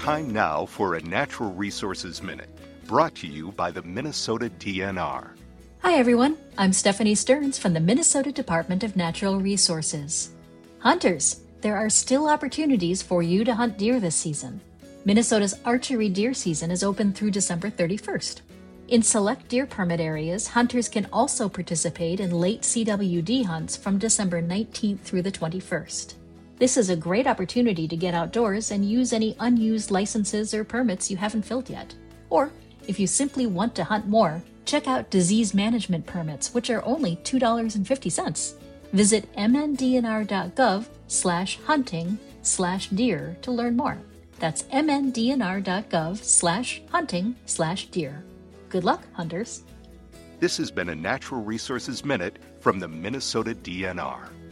Time now for a Natural Resources Minute, brought to you by the Minnesota DNR. Hi everyone, I'm Stephanie Stearns from the Minnesota Department of Natural Resources. Hunters, there are still opportunities for you to hunt deer this season. Minnesota's archery deer season is open through December 31st. In select deer permit areas, hunters can also participate in late CWD hunts from December 19th through the 21st. This is a great opportunity to get outdoors and use any unused licenses or permits you haven't filled yet. Or, if you simply want to hunt more, check out disease management permits, which are only $2.50. Visit mndnr.gov/hunting/deer to learn more. That's mndnr.gov/hunting/deer. Good luck, hunters. This has been a Natural Resources Minute from the Minnesota DNR.